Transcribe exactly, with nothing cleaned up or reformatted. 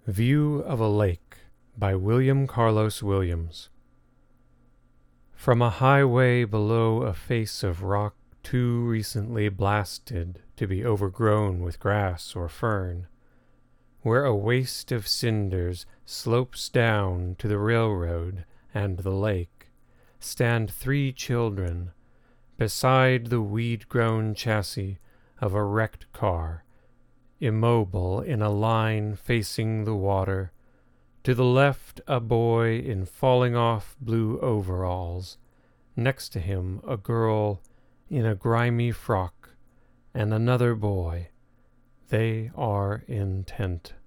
View of a Lake by William Carlos Williams. From a highway below a face of rock too recently blasted to be overgrown with grass or fern, where a waste of cinders slopes down to the railroad and the lake, stand three children beside the weed-grown chassis of a wrecked car, immobile in a line facing the water. To the left, a boy in falling-off blue overalls. Next to him, a girl in a grimy frock, and another boy. They are intent.